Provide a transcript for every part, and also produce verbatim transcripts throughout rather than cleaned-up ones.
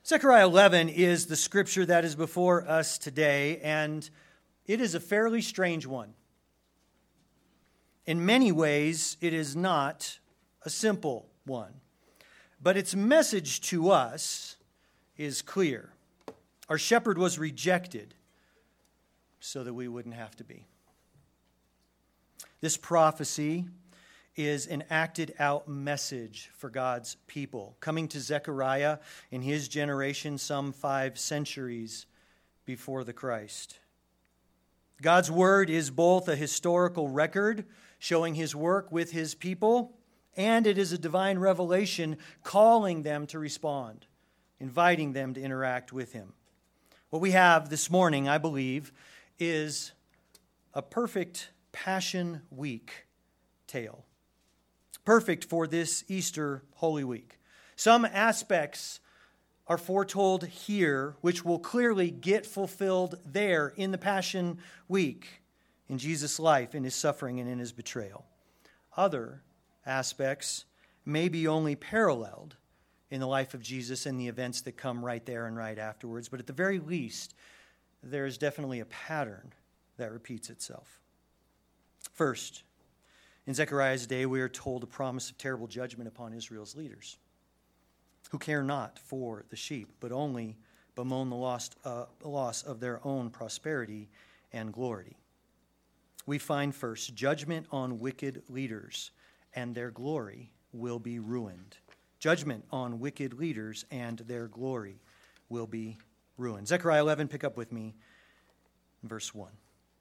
Zechariah eleven is the scripture that is before us today, and it is a fairly strange one. In many ways, it is not a simple one, but its message to us is clear. Our shepherd was rejected so that we wouldn't have to be. This prophecy is an acted out message for God's people, coming to Zechariah in his generation some five centuries before the Christ. God's word is both a historical record showing his work with his people, and it is a divine revelation calling them to respond, inviting them to interact with him. What we have this morning, I believe, is a perfect Passion Week tale. Perfect for this Easter Holy Week. Some aspects are foretold here, which will clearly get fulfilled there in the Passion Week, in Jesus' life, in his suffering, and in his betrayal. Other aspects may be only paralleled in the life of Jesus and the events that come right there and right afterwards, but at the very least, there is definitely a pattern that repeats itself. First, in Zechariah's day, we are told a promise of terrible judgment upon Israel's leaders, who care not for the sheep, but only bemoan the loss, uh, loss of their own prosperity and glory. We find first judgment on wicked leaders, and their glory will be ruined. Judgment on wicked leaders, and their glory will be ruined. Zechariah eleven, pick up with me in verse one.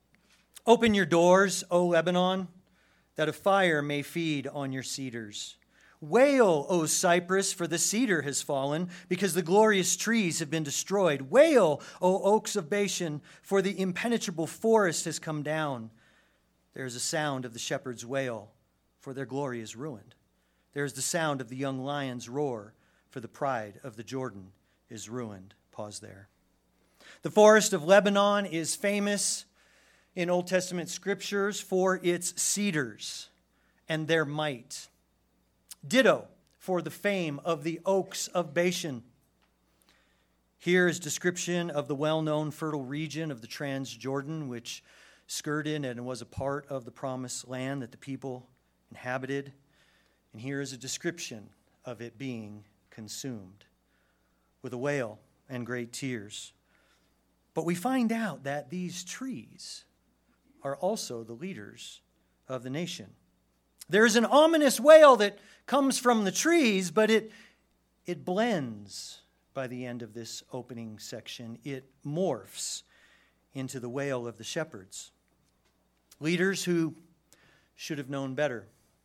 Open your doors, O Lebanon, that a fire may feed on your cedars. Wail, O cypress, for the cedar has fallen, because the glorious trees have been destroyed. Wail, O oaks of Bashan, for the impenetrable forest has come down. There is a sound of the shepherd's wail, for their glory is ruined. There is the sound of the young lion's roar, for the pride of the Jordan is ruined. Pause there. The forest of Lebanon is famous in Old Testament scriptures for its cedars and their might. Ditto for the fame of the oaks of Bashan. Here is description of the well-known fertile region of the Transjordan, which skirted and was a part of the promised land that the people inhabited. And here is a description of it being consumed with a wail and great tears. But we find out that these trees are also the leaders of the nation. There is an ominous wail that comes from the trees, but it, it blends by the end of this opening section. It morphs into the wail of the shepherds. Leaders who should have known better.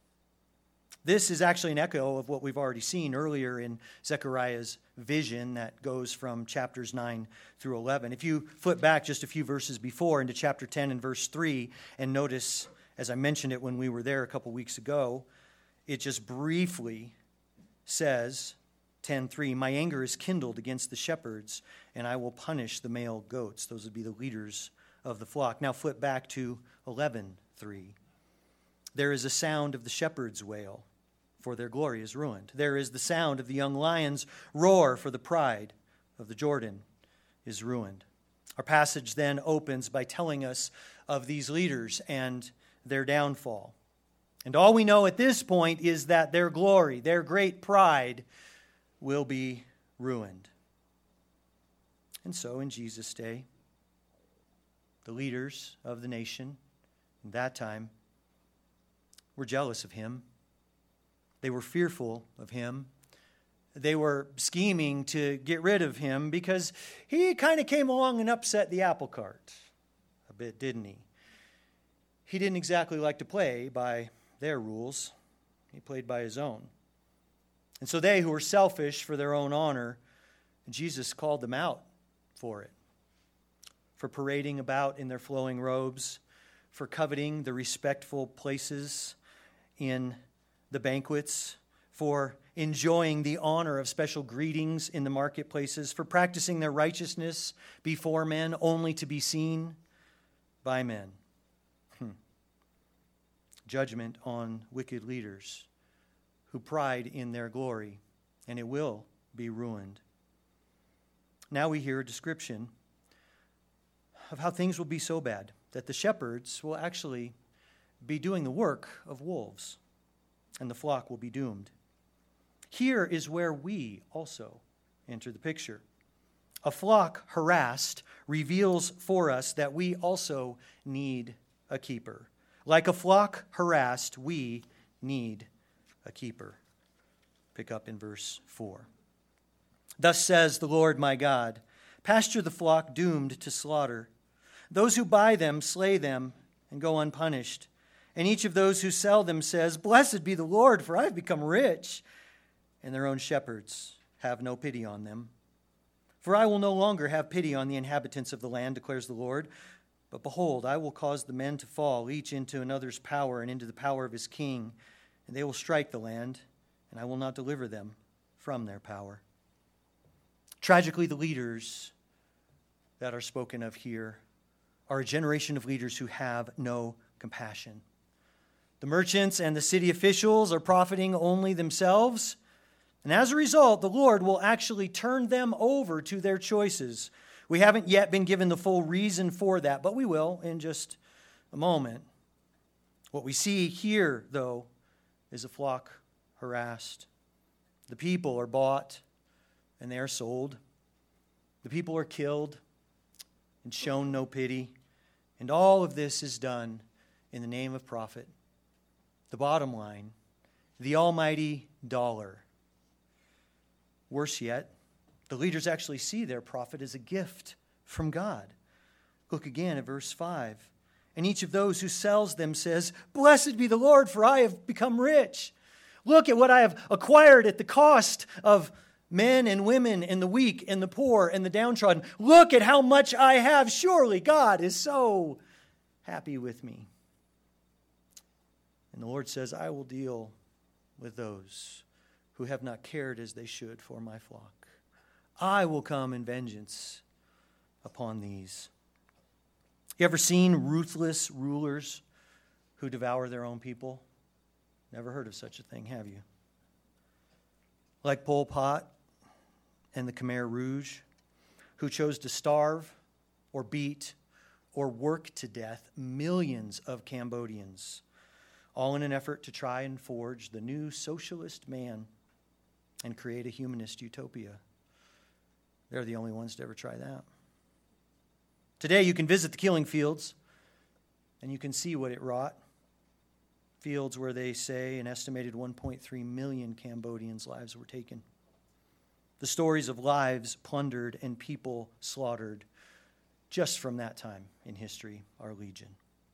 This is actually an echo of what we've already seen earlier in Zechariah's vision that goes from chapters nine through eleven. If you flip back just a few verses before into chapter ten and verse three, and notice, as I mentioned it when we were there a couple weeks ago, it just briefly says, ten three, my anger is kindled against the shepherds, and I will punish the male goats. Those would be the leaders of the flock. Now flip back to eleven three. There is a sound of the shepherd's wail, for their glory is ruined. There is the sound of the young lion's roar, for the pride of the Jordan is ruined. Our passage then opens by telling us of these leaders and their downfall. And all we know at this point is that their glory, their great pride, will be ruined. And so in Jesus' day, the leaders of the nation in that time were jealous of him. They were fearful of him. They were scheming to get rid of him because he kind of came along and upset the apple cart a bit, didn't he? He didn't exactly like to play by their rules. He played by his own. And so they who were selfish for their own honor, Jesus called them out for it, for parading about in their flowing robes, for coveting the respectful places in the banquets, for enjoying the honor of special greetings in the marketplaces, for practicing their righteousness before men only to be seen by men. Hmm. Judgment on wicked leaders who pride in their glory, and it will be ruined. now we hear a description of how things will be so bad that the shepherds will actually be doing the work of wolves, and the flock will be doomed. Here is where we also enter the picture. A flock harassed reveals for us that we also need a keeper. Like a flock harassed, we need a keeper. Pick up in verse four. Thus says the Lord my God, pasture the flock doomed to slaughter. Those who buy them slay them and go unpunished. And each of those who sell them says, blessed be the Lord, for I have become rich. And their own shepherds have no pity on them. For I will no longer have pity on the inhabitants of the land, declares the Lord. But behold, I will cause the men to fall, each into another's power and into the power of his king. And they will strike the land, and I will not deliver them from their power. Tragically, the leaders that are spoken of here are a generation of leaders who have no compassion. The merchants and the city officials are profiting only themselves. And as a result, the Lord will actually turn them over to their choices. We haven't yet been given the full reason for that, but we will in just a moment. What we see here, though, is a flock harassed. The people are bought and they are sold. The people are killed and shown no pity. And all of this is done in the name of profit. The bottom line, the almighty dollar. Worse yet, the leaders actually see their profit as a gift from God. Look again at verse five. And each of those who sells them says, blessed be the Lord, for I have become rich. Look at what I have acquired at the cost of men and women and the weak and the poor and the downtrodden. Look at how much I have. Surely God is so happy with me. And the Lord says, I will deal with those who have not cared as they should for my flock. I will come in vengeance upon these. You ever seen ruthless rulers who devour their own people? Never heard of such a thing, have you? Like Pol Pot and the Khmer Rouge, who chose to starve or beat or work to death millions of Cambodians, all in an effort to try and forge the new socialist man and create a humanist utopia. They're the only ones to ever try that. Today you can visit the killing fields and you can see what it wrought. Fields where they say an estimated one point three million Cambodians' lives were taken. The stories of lives plundered and people slaughtered just from that time in history are legion.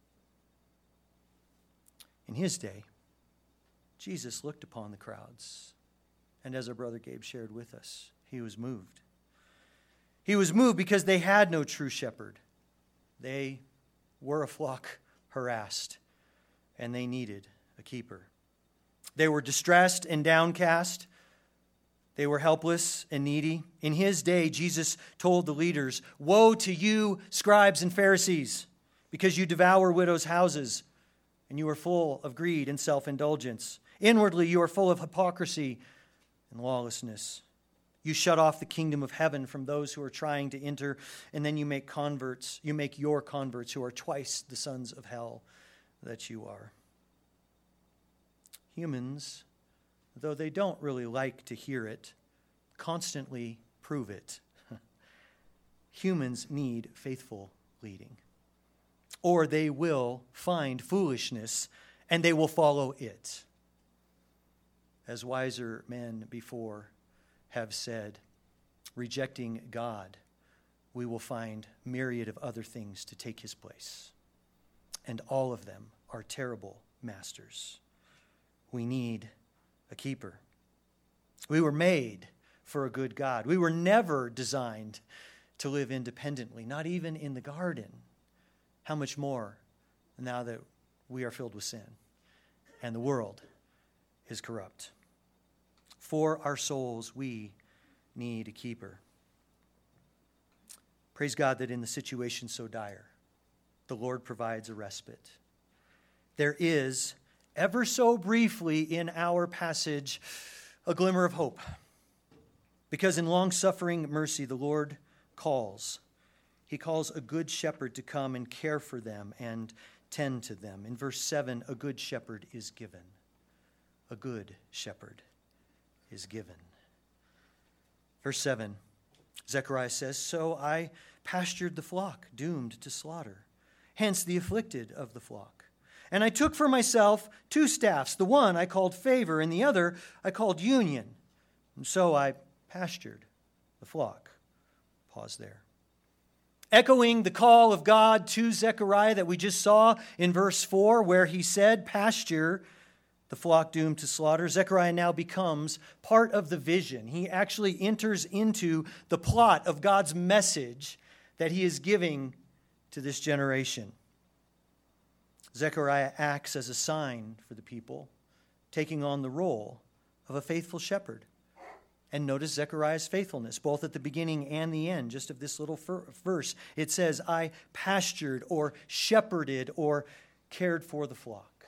In his day, Jesus looked upon the crowds, and as our brother Gabe shared with us, he was moved. He was moved because they had no true shepherd. They were a flock harassed, and they needed a keeper. They were distressed and downcast. They were helpless and needy. In his day, Jesus told the leaders, woe to you, scribes and Pharisees, because you devour widows' houses, and you are full of greed and self-indulgence. Inwardly, you are full of hypocrisy and lawlessness. You shut off the kingdom of heaven from those who are trying to enter, and then you make converts, you make your converts who are twice the sons of hell that you are. Humans, though they don't really like to hear it, constantly prove it. Humans need faithful leading, or they will find foolishness and they will follow it. As wiser men before have said, rejecting God, we will find myriad of other things to take his place. And all of them are terrible masters. We need a keeper. We were made for a good God. We were never designed to live independently, not even in the garden. How much more now that we are filled with sin and the world is corrupt? For our souls, we need a keeper. Praise God that in the situation so dire, the Lord provides a respite. There is, ever so briefly in our passage, a glimmer of hope. Because in long-suffering mercy, the Lord calls. He calls a good shepherd to come and care for them and tend to them. In verse seven, a good shepherd is given. A good shepherd is given. Verse seven, Zechariah says, "So I pastured the flock, doomed to slaughter, hence the afflicted of the flock. And I took for myself two staffs. The one I called favor, and the other I called union. And so I pastured the flock." Pause there. Echoing the call of God to Zechariah that we just saw in verse four, where he said, "Pasture the flock doomed to slaughter," Zechariah now becomes part of the vision. He actually enters into the plot of God's message that he is giving to this generation. Zechariah acts as a sign for the people, taking on the role of a faithful shepherd. And notice Zechariah's faithfulness, both at the beginning and the end, just of this little verse. It says, "I pastured," or shepherded, or cared for the flock.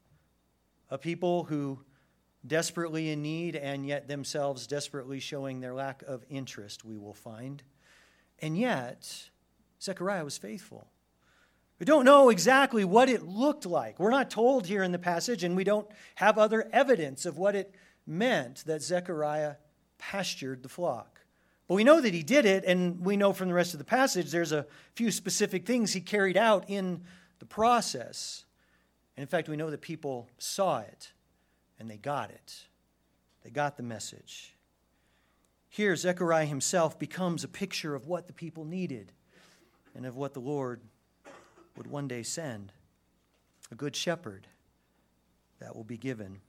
A people who desperately in need and yet themselves desperately showing their lack of interest, we will find. And yet, Zechariah was faithful. We don't know exactly what it looked like. We're not told here in the passage, and we don't have other evidence of what it meant that Zechariah pastured the flock. But we know that he did it, and we know from the rest of the passage there's a few specific things he carried out in the process. And in fact, we know that people saw it, and they got it. They got the message. Here, Zechariah himself becomes a picture of what the people needed and of what the Lord would one day send. A good shepherd that will be given.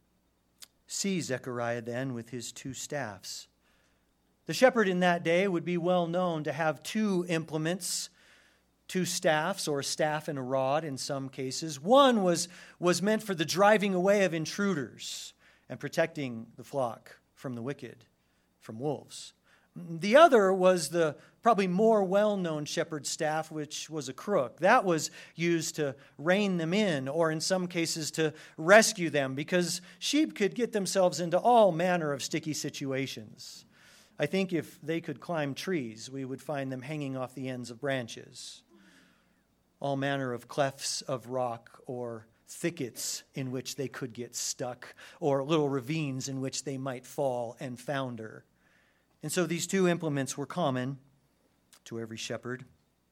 See Zechariah then with his two staffs. The shepherd in that day would be well known to have two implements, two staffs, or a staff and a rod in some cases. One was, was meant for the driving away of intruders and protecting the flock from the wicked, from wolves. The other was the probably more well-known shepherd's staff, which was a crook. That was used to rein them in, or in some cases to rescue them, because sheep could get themselves into all manner of sticky situations. I think if they could climb trees, we would find them hanging off the ends of branches. All manner of clefts of rock, or thickets in which they could get stuck, or little ravines in which they might fall and founder. And so these two implements were common to every shepherd.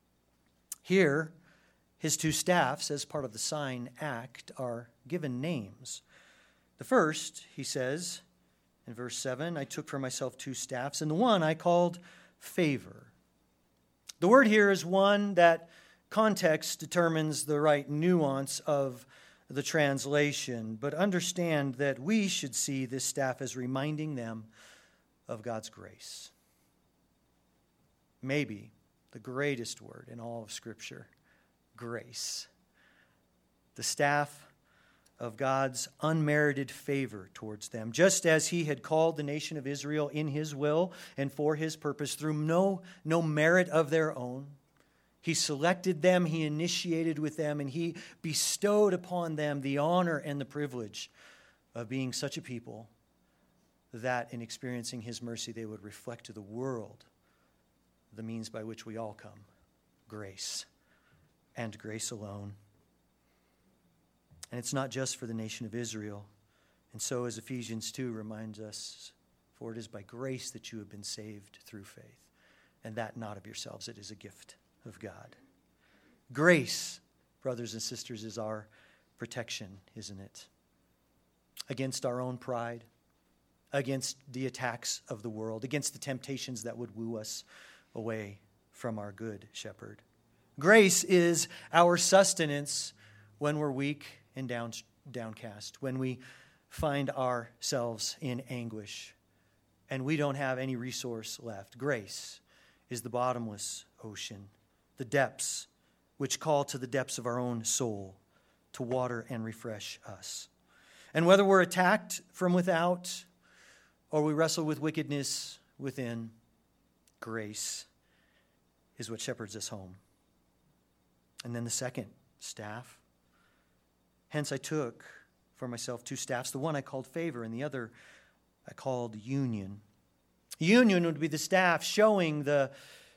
Here, his two staffs, as part of the sign act, are given names. The first, he says in verse seven, "I took for myself two staffs, and the one I called favor." The word here is one that context determines the right nuance of the translation, but understand that we should see this staff as reminding them of God's grace. Maybe the greatest word in all of Scripture, grace. The staff of God's unmerited favor towards them, just as he had called the nation of Israel in his will and for his purpose through no, no merit of their own. He selected them, he initiated with them, and he bestowed upon them the honor and the privilege of being such a people that in experiencing his mercy they would reflect to the world the means by which we all come, grace, and grace alone. And it's not just for the nation of Israel. And so, as Ephesians two reminds us, "For it is by grace that you have been saved through faith, and that not of yourselves, it is a gift of God." Grace, brothers and sisters, is our protection, isn't it? Against our own pride, against the attacks of the world, against the temptations that would woo us away from our good shepherd. Grace is our sustenance when we're weak and down, downcast, when we find ourselves in anguish and we don't have any resource left. Grace is the bottomless ocean, the depths which call to the depths of our own soul to water and refresh us. And whether we're attacked from without or we wrestle with wickedness within, grace is what shepherds us home. And then the second staff. "Hence I took for myself two staffs. The one I called favor, and the other I called union." Union would be the staff showing the,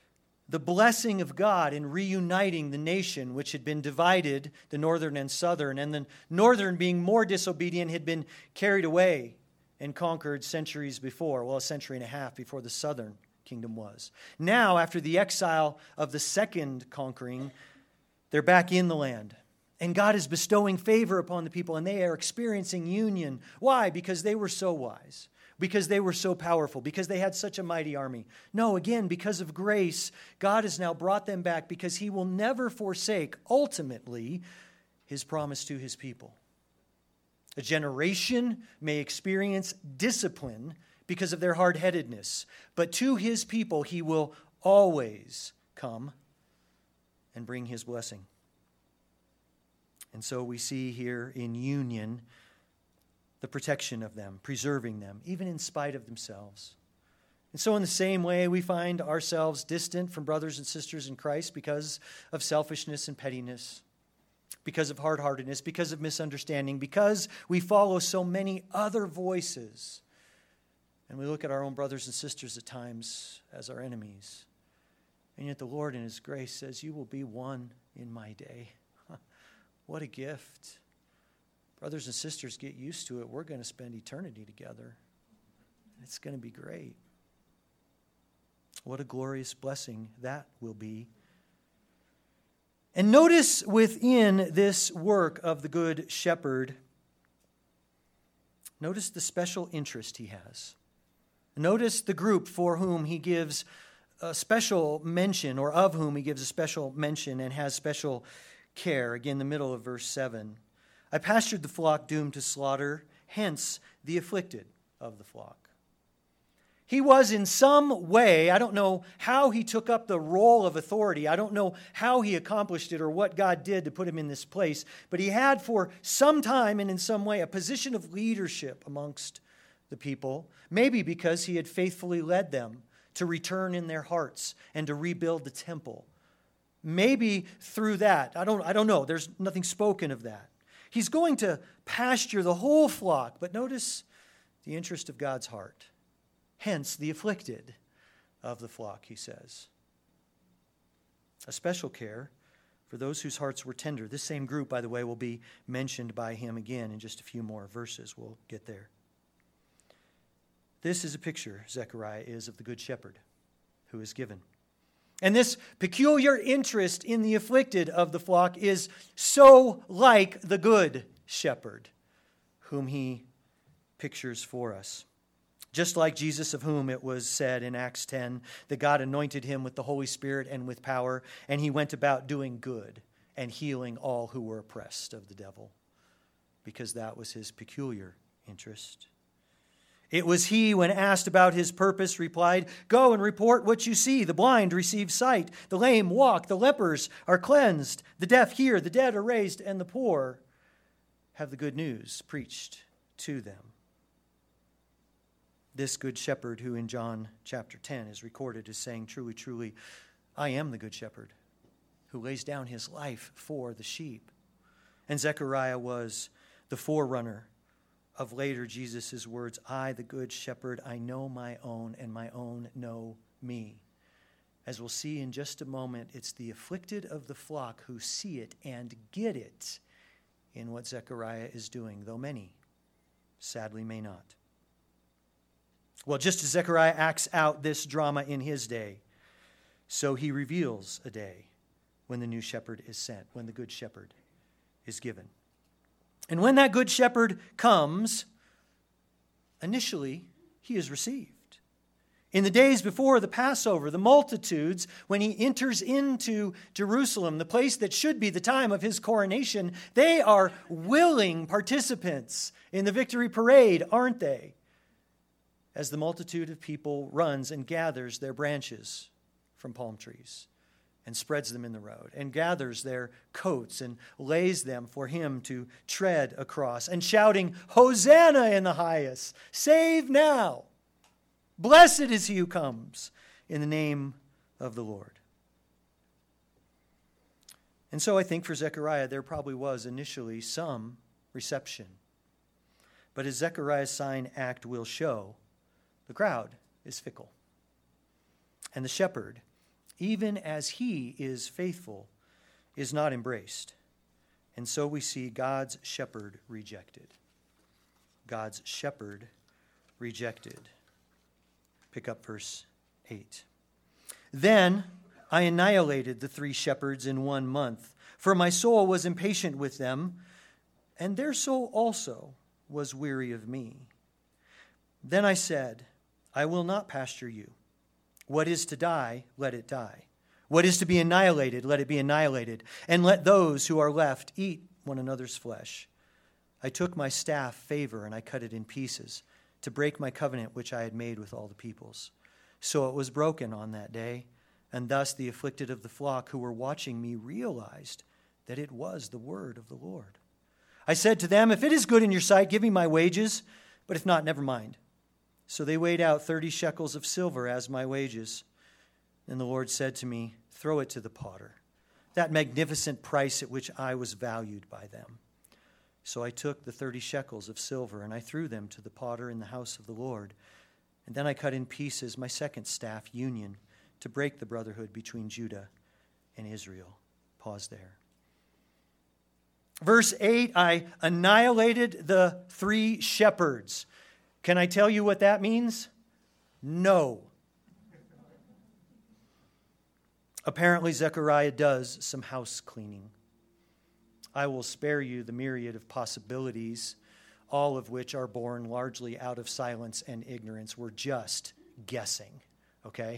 the blessing of God in reuniting the nation which had been divided, the northern and southern, and the northern being more disobedient had been carried away and conquered centuries before, well, a century and a half before the southern kingdom was. Now, after the exile of the second conquering, they're back in the land. And God is bestowing favor upon the people, and they are experiencing union. Why? Because they were so wise. Because they were so powerful, because they had such a mighty army. No, again, because of grace, God has now brought them back because he will never forsake, ultimately, his promise to his people. A generation may experience discipline because of their hard-headedness, but to his people he will always come and bring his blessing. And so we see here in union the protection of them, preserving them, even in spite of themselves. And so in the same way, we find ourselves distant from brothers and sisters in Christ because of selfishness and pettiness, because of hard-heartedness, because of misunderstanding, because we follow so many other voices. And we look at our own brothers and sisters at times as our enemies. And yet the Lord in his grace says, you will be one in my day. What a gift. Brothers and sisters, get used to it. We're going to spend eternity together. It's going to be great. What a glorious blessing that will be. And notice within this work of the Good Shepherd, notice the special interest he has. Notice the group for whom he gives a special mention, or of whom he gives a special mention and has special care. Again, the middle of verse seven. I pastured the flock doomed to slaughter, hence the afflicted of the flock. He was in some way, I don't know how he took up the role of authority. I don't know how he accomplished it or what God did to put him in this place. But he had for some time and in some way a position of leadership amongst the people. Maybe because he had faithfully led them to return in their hearts and to rebuild the temple. Maybe through that. I don't, I don't know. There's nothing spoken of that. He's going to pasture the whole flock, but notice the interest of God's heart. Hence, the afflicted of the flock, he says. A special care for those whose hearts were tender. This same group, by the way, will be mentioned by him again in just a few more verses. We'll get there. This is a picture, Zechariah is, of the Good Shepherd who is given. And this peculiar interest in the afflicted of the flock is so like the Good Shepherd, whom he pictures for us. Just like Jesus, of whom it was said in Acts ten that God anointed him with the Holy Spirit and with power, and he went about doing good and healing all who were oppressed of the devil, because that was his peculiar interest. It was he, when asked about his purpose, replied, go and report what you see. The blind receive sight, the lame walk, the lepers are cleansed, the deaf hear, the dead are raised, and the poor have the good news preached to them. This good shepherd who in John chapter ten is recorded as saying, truly, truly, I am the good shepherd who lays down his life for the sheep. And Zechariah was the forerunner of later Jesus' words, I, the good shepherd, I know my own, and my own know me. As we'll see in just a moment, it's the afflicted of the flock who see it and get it in what Zechariah is doing, though many sadly may not. Well, just as Zechariah acts out this drama in his day, so he reveals a day when the new shepherd is sent, when the good shepherd is given. And when that good shepherd comes, initially he is received. In the days before the Passover, the multitudes, when he enters into Jerusalem, the place that should be the time of his coronation, they are willing participants in the victory parade, aren't they? As the multitude of people runs and gathers their branches from palm trees and spreads them in the road, and gathers their coats and lays them for him to tread across, and shouting, Hosanna in the highest, save now. Blessed is he who comes in the name of the Lord. And so I think for Zechariah there probably was initially some reception. But as Zechariah's sign act will show, the crowd is fickle. And the shepherd even as he is faithful, is not embraced. And so we see God's shepherd rejected. God's shepherd rejected. Pick up verse eight. Then I annihilated the three shepherds in one month, for my soul was impatient with them, and their soul also was weary of me. Then I said, I will not pasture you. What is to die, let it die. What is to be annihilated, let it be annihilated. And let those who are left eat one another's flesh. I took my staff, favor, and I cut it in pieces, to break my covenant which I had made with all the peoples. So it was broken on that day, and thus the afflicted of the flock who were watching me realized that it was the word of the Lord. I said to them, if it is good in your sight, give me my wages, but if not, never mind. So they weighed out thirty shekels of silver as my wages. And the Lord said to me, throw it to the potter, that magnificent price at which I was valued by them. So I took the thirty shekels of silver, and I threw them to the potter in the house of the Lord. And then I cut in pieces my second staff, union, to break the brotherhood between Judah and Israel. Pause there. Verse eight, I annihilated the three shepherds. Can I tell you what that means? No. Apparently, Zechariah does some house cleaning. I will spare you the myriad of possibilities, all of which are born largely out of silence and ignorance. We're just guessing, okay?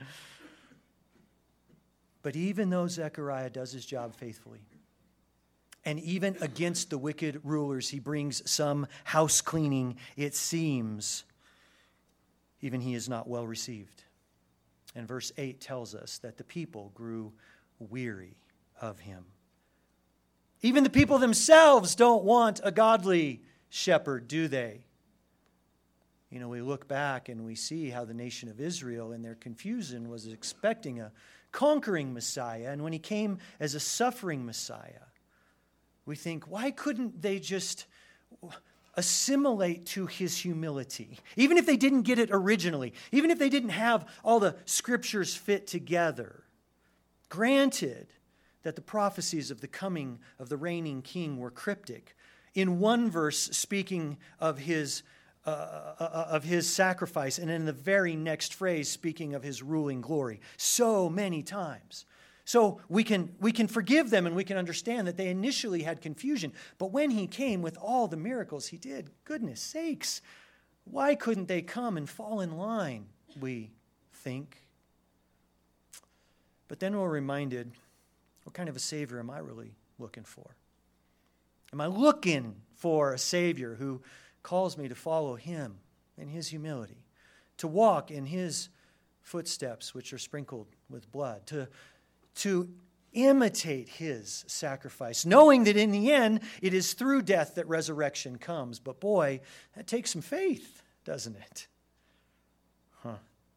But even though Zechariah does his job faithfully, and even against the wicked rulers, he brings some house cleaning, it seems, even he is not well received. And verse eight tells us that the people grew weary of him. Even the people themselves don't want a godly shepherd, do they? You know, we look back and we see how the nation of Israel in their confusion was expecting a conquering Messiah. And when he came as a suffering Messiah, we think, why couldn't they just assimilate to his humility? Even if they didn't get it originally, even if they didn't have all the scriptures fit together. Granted that the prophecies of the coming of the reigning king were cryptic. In one verse speaking of his uh, uh, of his sacrifice, and in the very next phrase speaking of his ruling glory. So many times. So we can we can forgive them and we can understand that they initially had confusion. But when he came with all the miracles he did, goodness sakes, why couldn't they come and fall in line, we think? But then we're reminded, what kind of a Savior am I really looking for? Am I looking for a Savior who calls me to follow him in his humility, to walk in his footsteps which are sprinkled with blood, to to imitate his sacrifice, knowing that in the end, it is through death that resurrection comes. But boy, that takes some faith, doesn't it? Huh.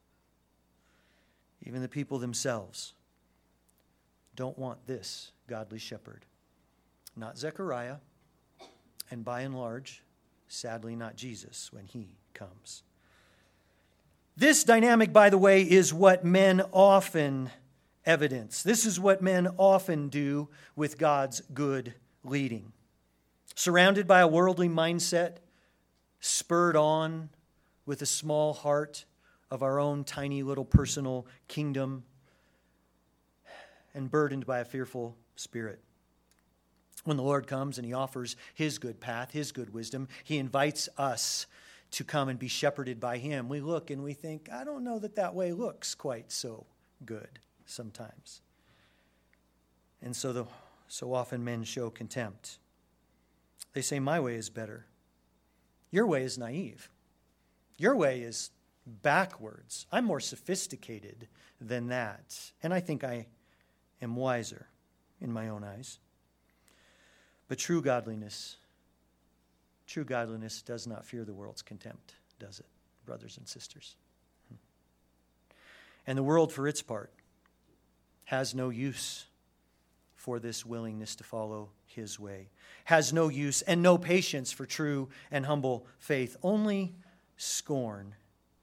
Even the people themselves don't want this godly shepherd. Not Zechariah, and by and large, sadly not Jesus when he comes. This dynamic, by the way, is what men often evidence. This is what men often do with God's good leading. Surrounded by a worldly mindset, spurred on with a small heart of our own tiny little personal kingdom, and burdened by a fearful spirit. When the Lord comes and he offers his good path, his good wisdom, he invites us to come and be shepherded by him. We look and we think, I don't know that that way looks quite so good. Sometimes. And so the, so often men show contempt. They say, my way is better. Your way is naive. Your way is backwards. I'm more sophisticated than that. And I think I am wiser in my own eyes. But true godliness, true godliness does not fear the world's contempt, does it, brothers and sisters? And the world, for its part, has no use for this willingness to follow his way, has no use and no patience for true and humble faith, only scorn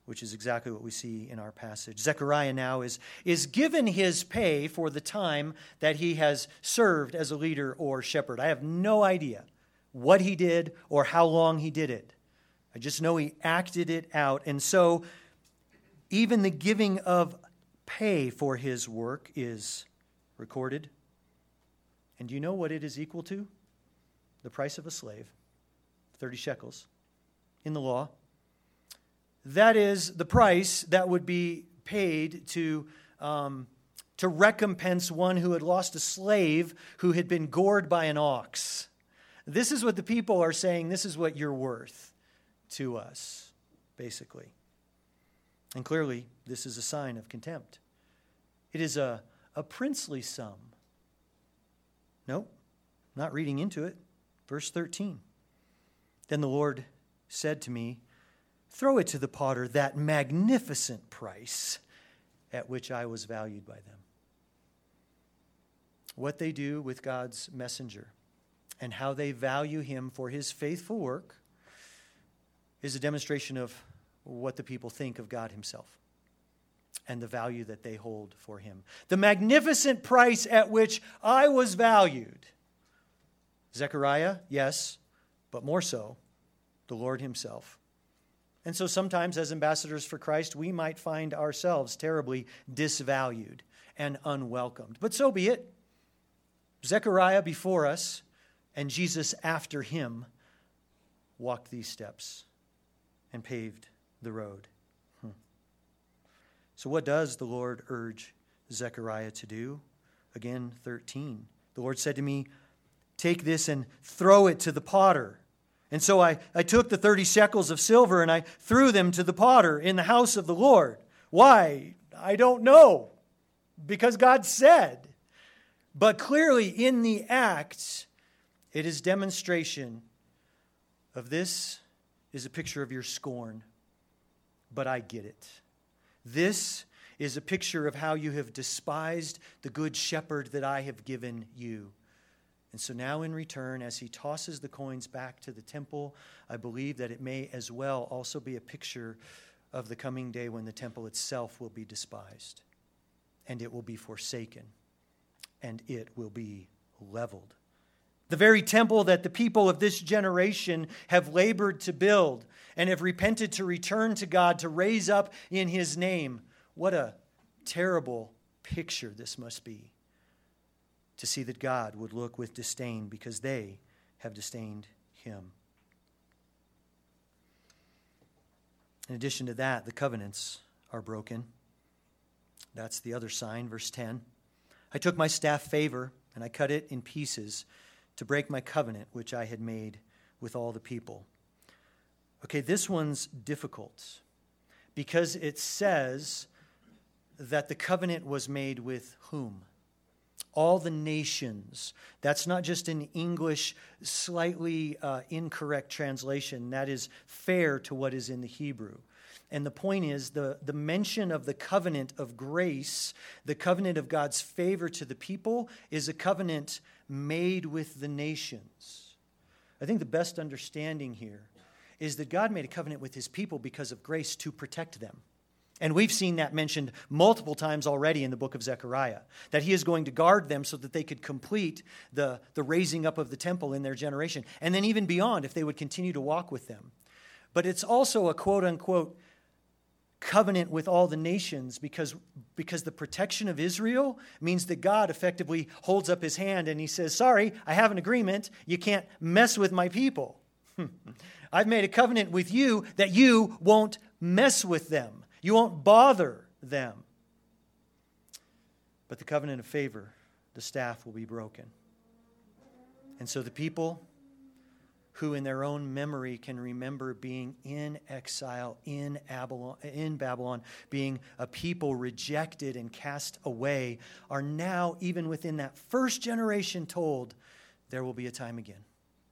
which is exactly what we see in our passage. Zechariah now is, is given his pay for the time that he has served as a leader or shepherd. I have no idea what he did or how long he did it. I just know he acted it out. And so even the giving of pay for his work is recorded. And do you know what it is equal to? The price of a slave, thirty shekels in the law. That is the price that would be paid to, um, to recompense one who had lost a slave who had been gored by an ox. This is what the people are saying. This is what you're worth to us, basically. And clearly, this is a sign of contempt. It is a, a princely sum. Nope, not reading into it. Verse thirteen. Then the Lord said to me, throw it to the potter, that magnificent price at which I was valued by them. What they do with God's messenger and how they value him for his faithful work is a demonstration of what the people think of God himself and the value that they hold for him. The magnificent price at which I was valued. Zechariah, yes, but more so, the Lord himself. And so sometimes as ambassadors for Christ, we might find ourselves terribly disvalued and unwelcomed. But so be it. Zechariah before us and Jesus after him walked these steps and paved the road. Hmm. So what does the Lord urge Zechariah to do? Again, thirteen. The Lord said to me, take this and throw it to the potter. And so I, I took the thirty shekels of silver and I threw them to the potter in the house of the Lord. Why? I don't know. Because God said. But clearly in the act, it is demonstration of this is a picture of your scorn. But I get it. This is a picture of how you have despised the good shepherd that I have given you. And so now in return, as he tosses the coins back to the temple, I believe that it may as well also be a picture of the coming day when the temple itself will be despised, and it will be forsaken, and it will be leveled. The very temple that the people of this generation have labored to build and have repented to return to God to raise up in his name. What a terrible picture this must be. To see that God would look with disdain because they have disdained him. In addition to that, the covenants are broken. That's the other sign, verse ten. I took my staff favor and I cut it in pieces to break my covenant which I had made with all the people. Okay, this one's difficult because it says that the covenant was made with whom? All the nations. That's not just an English slightly uh, incorrect translation. That is fair to what is in the Hebrew. And the point is the, the mention of the covenant of grace, the covenant of God's favor to the people, is a covenant made with the nations. I think the best understanding here is that God made a covenant with his people because of grace to protect them. And we've seen that mentioned multiple times already in the book of Zechariah, that he is going to guard them so that they could complete the, the raising up of the temple in their generation, and then even beyond if they would continue to walk with them. But it's also a quote-unquote covenant with all the nations because, because the protection of Israel means that God effectively holds up his hand and he says, sorry, I have an agreement. You can't mess with my people. I've made a covenant with you that you won't mess with them. You won't bother them. But the covenant of favor, the staff will be broken. And so the people who in their own memory can remember being in exile in Babylon, in Babylon, being a people rejected and cast away, are now, even within that first generation, told there will be a time again.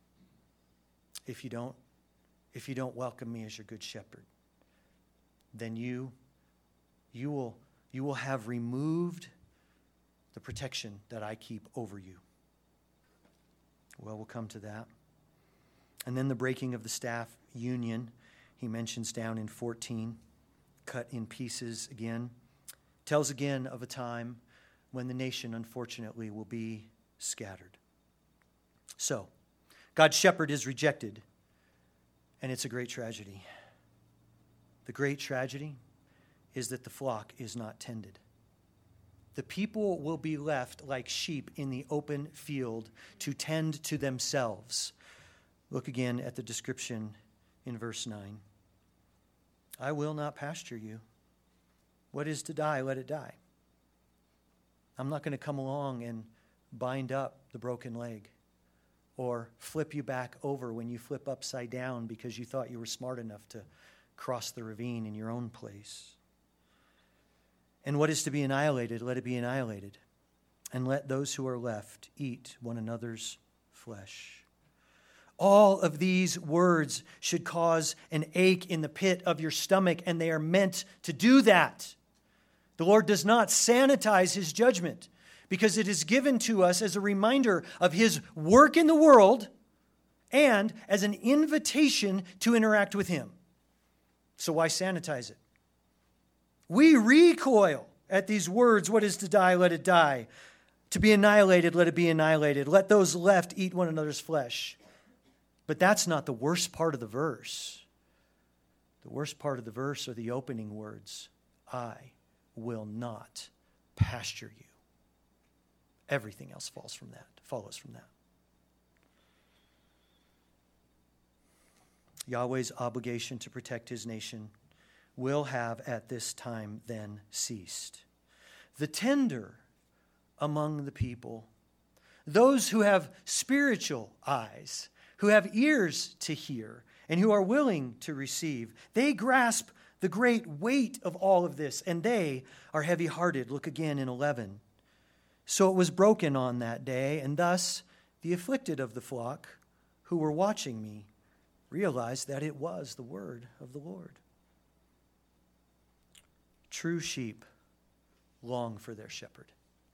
If you don't, if you don't welcome me as your good shepherd, then you, you will, you will have removed the protection that I keep over you. Well, we'll come to that. And then the breaking of the staff union, he mentions down in fourteen. cut in pieces again. Tells again of a time when the nation, unfortunately, will be scattered. So, God's shepherd is rejected, and it's a great tragedy. The great tragedy is that the flock is not tended. The people will be left like sheep in the open field to tend to themselves. Look again at the description in verse nine. I will not pasture you. What is to die, let it die. I'm not going to come along and bind up the broken leg or flip you back over when you flip upside down because you thought you were smart enough to cross the ravine in your own place. And what is to be annihilated, let it be annihilated. And let those who are left eat one another's flesh. All of these words should cause an ache in the pit of your stomach, and they are meant to do that. The Lord does not sanitize his judgment because it is given to us as a reminder of his work in the world and as an invitation to interact with him. So why sanitize it? We recoil at these words, what is to die, let it die. To be annihilated, let it be annihilated. Let those left eat one another's flesh. But that's not the worst part of the verse. The worst part of the verse are the opening words. I will not pasture you. Everything else falls from that, follows from that. Yahweh's obligation to protect his nation will have at this time then ceased. The tender among the people, those who have spiritual eyes, who have ears to hear, and who are willing to receive, they grasp the great weight of all of this, and they are heavy-hearted. Look again in eleven. So it was broken on that day, and thus the afflicted of the flock who were watching me realized that it was the word of the Lord. True sheep long for their shepherd.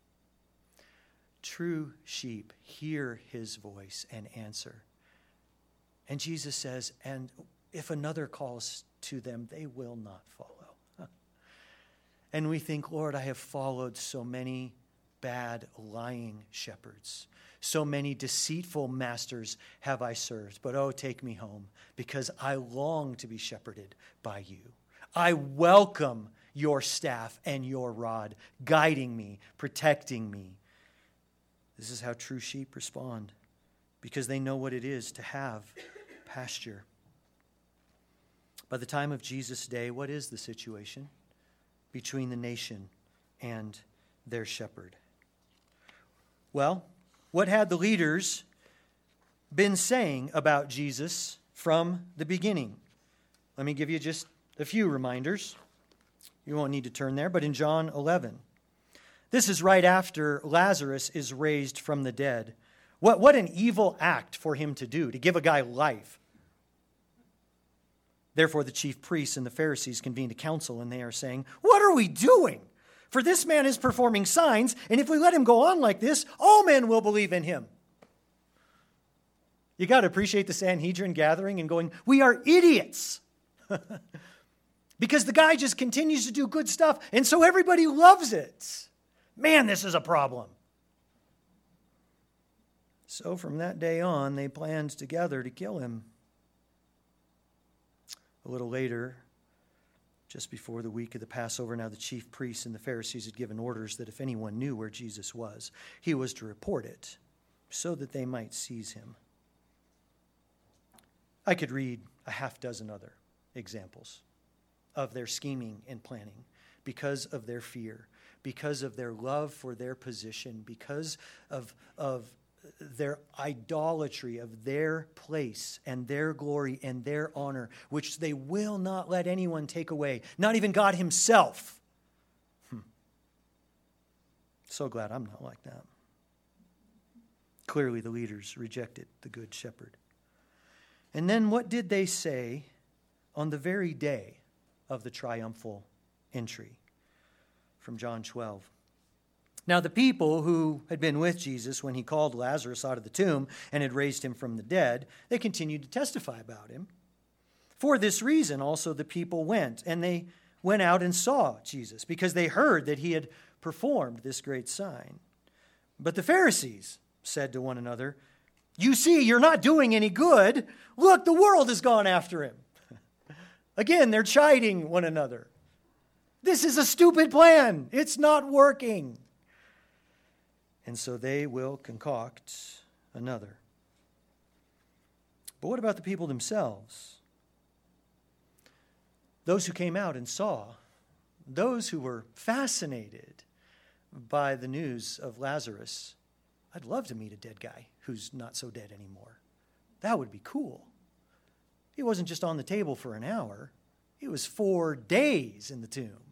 True sheep hear his voice and answer. And Jesus says, and if another calls to them, they will not follow. And we think, Lord, I have followed so many bad, lying shepherds. So many deceitful masters have I served. But oh, take me home, because I long to be shepherded by you. I welcome your staff and your rod, guiding me, protecting me. This is how true sheep respond, because they know what it is to have pasture. By the time of Jesus' day, what is the situation between the nation and their shepherd? Well, what had the leaders been saying about Jesus from the beginning? Let me give you just a few reminders. You won't need to turn there, but in John eleven. This is right after Lazarus is raised from the dead. What, what an evil act for him to do, to give a guy life. Therefore, the chief priests and the Pharisees convened a council, and they are saying, what are we doing? For this man is performing signs, and if we let him go on like this, all men will believe in him. You got to appreciate the Sanhedrin gathering and going, we are idiots. Because the guy just continues to do good stuff, and so everybody loves it. Man, this is a problem. So from that day on, they planned together to kill him. A little later, just before the week of the Passover, now the chief priests and the Pharisees had given orders that if anyone knew where Jesus was, he was to report it so that they might seize him. I could read a half dozen other examples of their scheming and planning because of their fear, because of their love for their position, because of, of their idolatry of their place and their glory and their honor, which they will not let anyone take away, not even God himself. Hmm. So glad I'm not like that. Clearly the leaders rejected the good shepherd. And then what did they say on the very day of the triumphal entry? From John twelve. Now the people who had been with Jesus when he called Lazarus out of the tomb and had raised him from the dead, they continued to testify about him. For this reason also the people went, and they went out and saw Jesus because they heard that he had performed this great sign. But the Pharisees said to one another, "You see, you're not doing any good. Look, the world has gone after him." Again, they're chiding one another. This is a stupid plan. It's not working. And so they will concoct another. But what about the people themselves? Those who came out and saw, those who were fascinated by the news of Lazarus. I'd love to meet a dead guy who's not so dead anymore. That would be cool. He wasn't just on the table for an hour. He was four days in the tomb.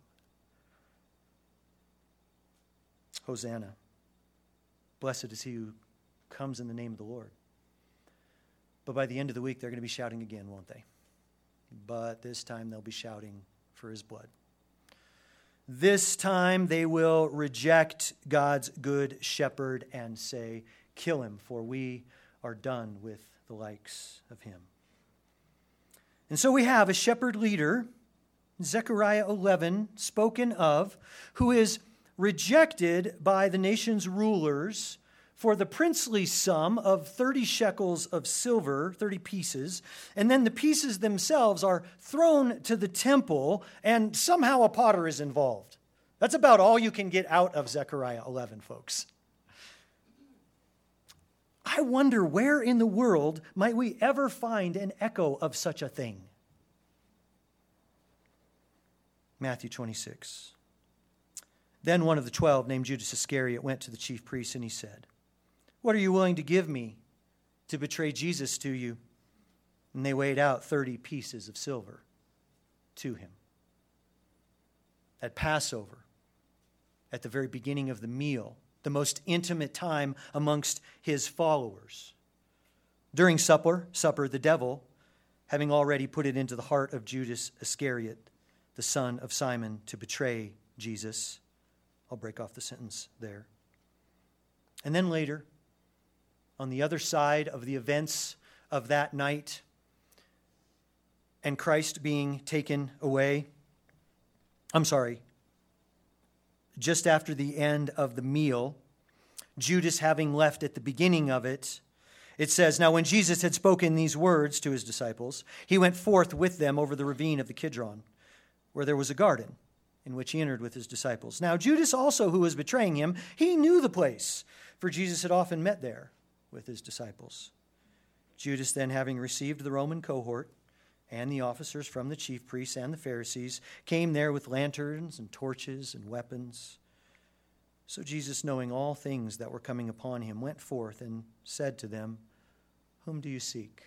Hosanna. Blessed is he who comes in the name of the Lord. But by the end of the week, they're going to be shouting again, won't they? But this time they'll be shouting for his blood. This time they will reject God's good shepherd and say, "Kill him, for we are done with the likes of him." And so we have a shepherd leader, Zechariah eleven, spoken of, who is rejected by the nation's rulers for the princely sum of thirty shekels of silver, thirty pieces, and then the pieces themselves are thrown to the temple, and somehow a potter is involved. That's about all you can get out of Zechariah eleven, folks. I wonder where in the world might we ever find an echo of such a thing? Matthew twenty-six. Then one of the twelve, named Judas Iscariot, went to the chief priests and he said, "What are you willing to give me to betray Jesus to you?" And they weighed out thirty pieces of silver to him. At Passover, at the very beginning of the meal, the most intimate time amongst his followers. During supper, supper, the devil, having already put it into the heart of Judas Iscariot, the son of Simon, to betray Jesus. I'll break off the sentence there. And then later, on the other side of the events of that night, and Christ being taken away, I'm sorry, just after the end of the meal, Judas having left at the beginning of it, it says, "Now when Jesus had spoken these words to his disciples, he went forth with them over the ravine of the Kidron, where there was a garden, in which he entered with his disciples. Now Judas also, who was betraying him, he knew the place, for Jesus had often met there with his disciples. Judas then, having received the Roman cohort and the officers from the chief priests and the Pharisees, came there with lanterns and torches and weapons. So Jesus, knowing all things that were coming upon him, went forth and said to them, 'Whom do you seek?'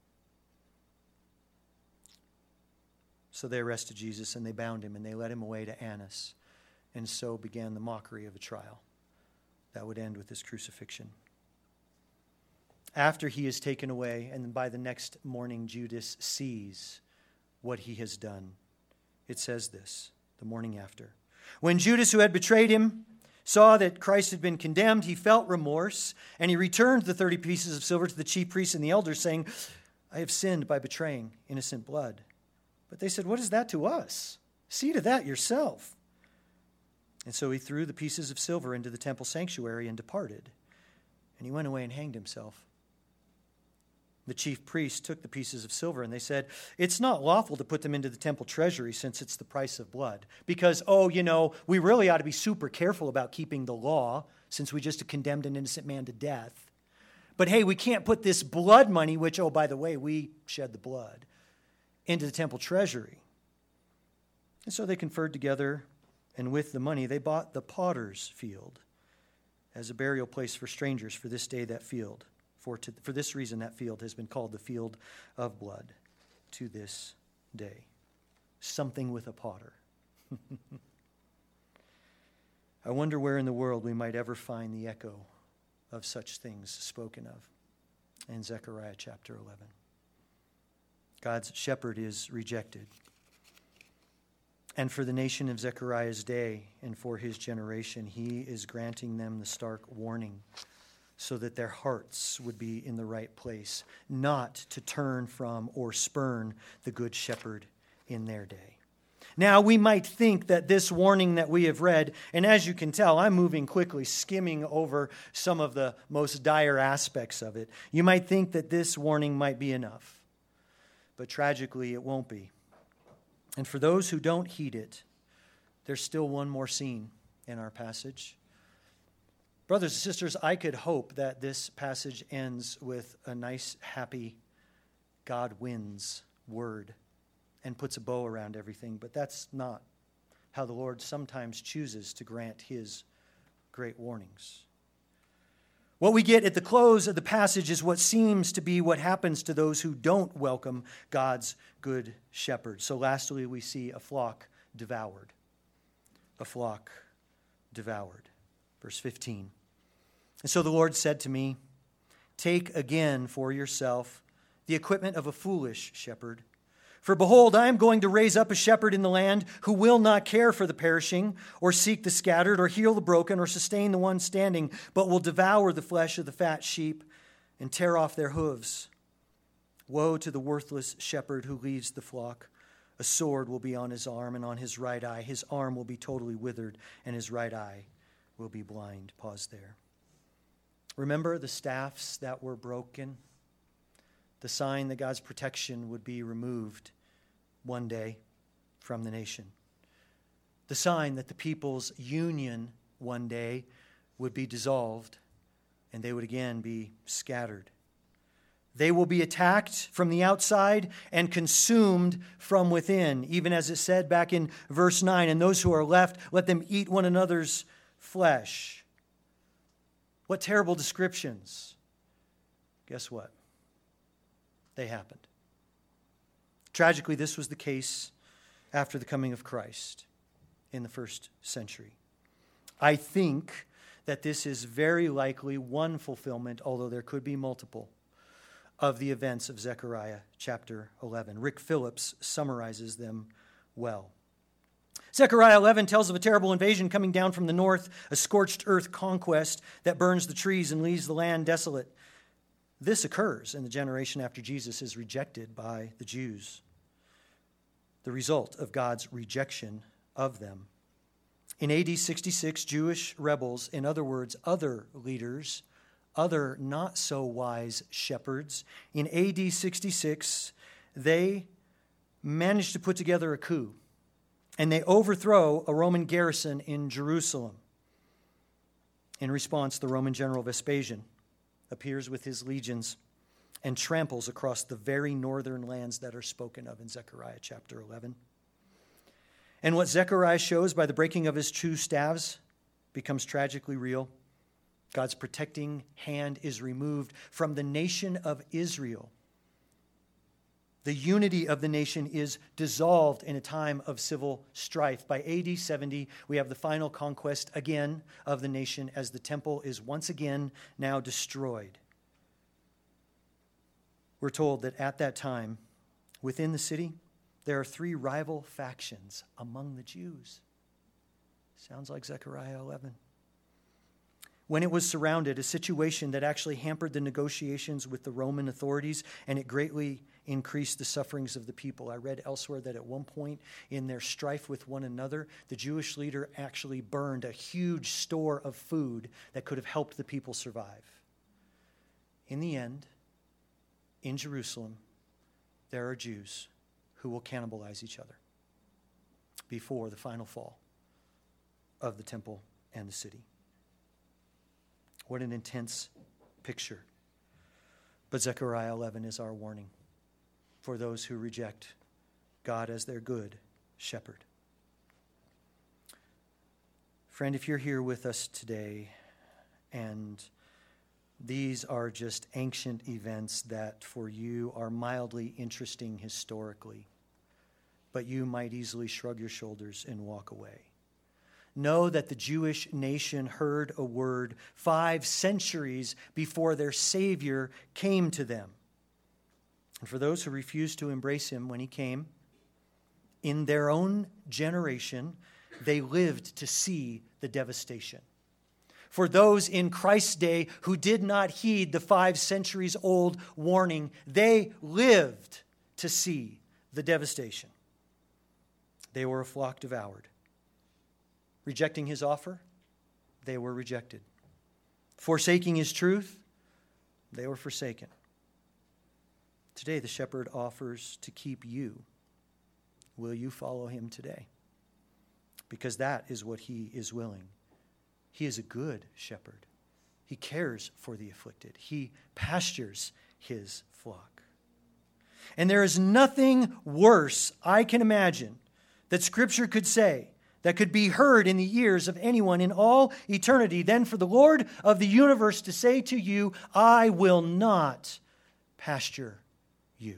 So they arrested Jesus, and they bound him, and they led him away to Annas. And so began the mockery of a trial that would end with his crucifixion. After he is taken away, and by the next morning Judas sees what he has done, it says this, the morning after. When Judas, who had betrayed him, saw that Christ had been condemned, he felt remorse, and he returned the thirty pieces of silver to the chief priests and the elders, saying, 'I have sinned by betraying innocent blood.' But they said, 'What is that to us? See to that yourself.' And so he threw the pieces of silver into the temple sanctuary and departed. And he went away and hanged himself. The chief priests took the pieces of silver, and they said, 'It's not lawful to put them into the temple treasury, since it's the price of blood.' Because, oh, you know, we really ought to be super careful about keeping the law, since we just condemned an innocent man to death. But hey, we can't put this blood money, which, oh, by the way, we shed the blood, into the temple treasury.' And so they conferred together, and with the money they bought the potter's field as a burial place for strangers. For this day that field, for, to, for this reason that field has been called the field of blood to this day." Something with a potter. I wonder where in the world we might ever find the echo of such things spoken of in Zechariah chapter eleven. God's shepherd is rejected. And for the nation of Zechariah's day and for his generation, he is granting them the stark warning so that their hearts would be in the right place, not to turn from or spurn the good shepherd in their day. Now, we might think that this warning that we have read, and as you can tell, I'm moving quickly, skimming over some of the most dire aspects of it. You might think that this warning might be enough, but tragically, it won't be. And for those who don't heed it, there's still one more scene in our passage. Brothers and sisters, I could hope that this passage ends with a nice, happy, God wins word and puts a bow around everything, but that's not how the Lord sometimes chooses to grant his great warnings. What we get at the close of the passage is what seems to be what happens to those who don't welcome God's good shepherd. So lastly, we see a flock devoured. A flock devoured. Verse fifteen. And so the Lord said to me, take again for yourself the equipment of a foolish shepherd. For behold, I am going to raise up a shepherd in the land who will not care for the perishing, or seek the scattered, or heal the broken, or sustain the one standing, but will devour the flesh of the fat sheep and tear off their hooves. Woe to the worthless shepherd who leaves the flock. A sword will be on his arm and on his right eye. His arm will be totally withered, and his right eye will be blind. Pause there. Remember the staffs that were broken? The sign that God's protection would be removed one day from the nation. The sign that the people's union one day would be dissolved and they would again be scattered. They will be attacked from the outside and consumed from within, even as it said back in verse nine, and those who are left, let them eat one another's flesh. What terrible descriptions. Guess what? They happened. Tragically, this was the case after the coming of Christ in the first century. I think that this is very likely one fulfillment, although there could be multiple, of the events of Zechariah chapter eleven. Rick Phillips summarizes them well. Zechariah eleven tells of a terrible invasion coming down from the north, a scorched earth conquest that burns the trees and leaves the land desolate. This occurs in the generation after Jesus is rejected by the Jews, the result of God's rejection of them. In A D sixty-six, Jewish rebels, in other words, other leaders, other not-so-wise shepherds, in A D sixty-six, they managed to put together a coup, and they overthrow a Roman garrison in Jerusalem. In response, the Roman general Vespasian appears with his legions and tramples across the very northern lands that are spoken of in Zechariah chapter eleven. And what Zechariah shows by the breaking of his two staves becomes tragically real. God's protecting hand is removed from the nation of Israel. The unity of the nation is dissolved in a time of civil strife. By A D seventy, we have the final conquest again of the nation as the temple is once again now destroyed. We're told that at that time, within the city, there are three rival factions among the Jews. Sounds like Zechariah eleven. When it was surrounded, a situation that actually hampered the negotiations with the Roman authorities, and it greatly increased the sufferings of the people. I read elsewhere that at one point in their strife with one another, the Jewish leader actually burned a huge store of food that could have helped the people survive. In the end, in Jerusalem, there are Jews who will cannibalize each other before the final fall of the temple and the city. What an intense picture. But Zechariah eleven is our warning for those who reject God as their good shepherd. Friend, if you're here with us today and these are just ancient events that for you are mildly interesting historically, but you might easily shrug your shoulders and walk away. Know that the Jewish nation heard a word five centuries before their Savior came to them. And for those who refused to embrace him when he came, in their own generation, they lived to see the devastation. For those in Christ's day who did not heed the five centuries old warning, they lived to see the devastation. They were a flock devoured. Rejecting his offer, they were rejected. Forsaking his truth, they were forsaken. Today, the shepherd offers to keep you. Will you follow him today? Because that is what he is willing. He is a good shepherd. He cares for the afflicted. He pastures his flock. And there is nothing worse I can imagine that Scripture could say that could be heard in the ears of anyone in all eternity than for the Lord of the universe to say to you, I will not pasture you.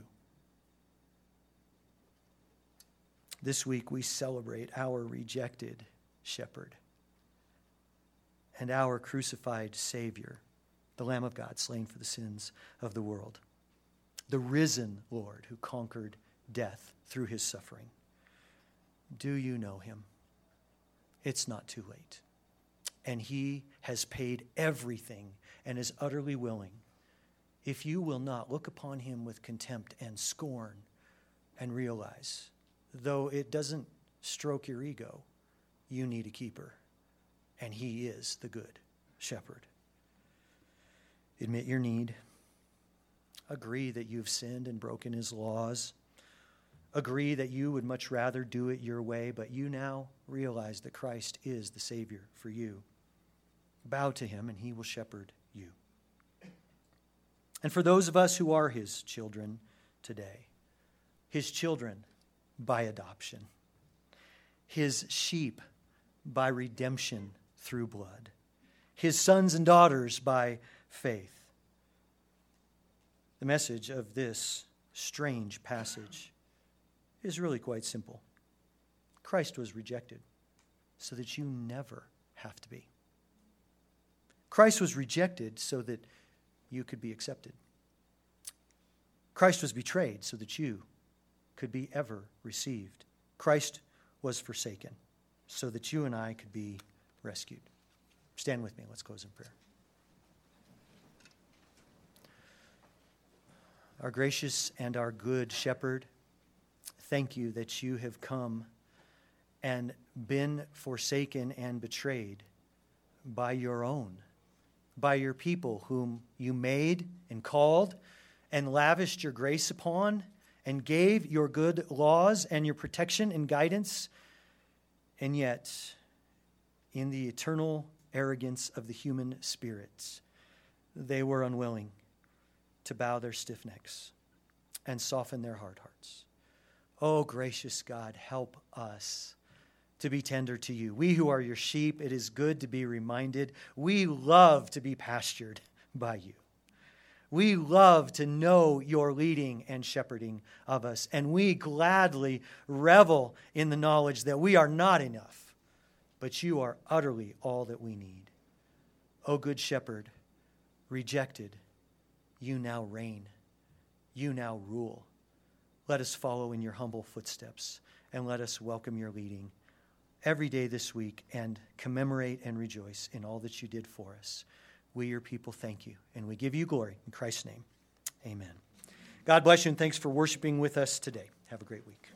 This week we celebrate our rejected shepherd and our crucified Savior, the Lamb of God slain for the sins of the world, the risen Lord who conquered death through his suffering. Do you know him? It's not too late. And he has paid everything and is utterly willing. If you will not look upon him with contempt and scorn and realize, though it doesn't stroke your ego, you need a keeper. And he is the good shepherd. Admit your need. Agree that you've sinned and broken his laws. Agree that you would much rather do it your way, but you now realize that Christ is the Savior for you. Bow to him and he will shepherd you. And for those of us who are his children today, his children by adoption, his sheep by redemption through blood, his sons and daughters by faith. The message of this strange passage is really quite simple. Christ was rejected so that you never have to be. Christ was rejected so that you could be accepted. Christ was betrayed so that you could be ever received. Christ was forsaken so that you and I could be rescued. Stand with me. Let's close in prayer. Our gracious and our good shepherd, thank you that you have come and been forsaken and betrayed by your own, by your people whom you made and called and lavished your grace upon and gave your good laws and your protection and guidance. And yet, in the eternal arrogance of the human spirits, they were unwilling to bow their stiff necks and soften their hard hearts. Oh, gracious God, help us to be tender to you. We who are your sheep, it is good to be reminded. We love to be pastured by you. We love to know your leading and shepherding of us, and we gladly revel in the knowledge that we are not enough, but you are utterly all that we need. O good shepherd, rejected, you now reign. You now rule. Let us follow in your humble footsteps, and let us welcome your leading every day this week and commemorate and rejoice in all that you did for us. We, your people, thank you, and we give you glory. In Christ's name, amen. God bless you, and thanks for worshiping with us today. Have a great week.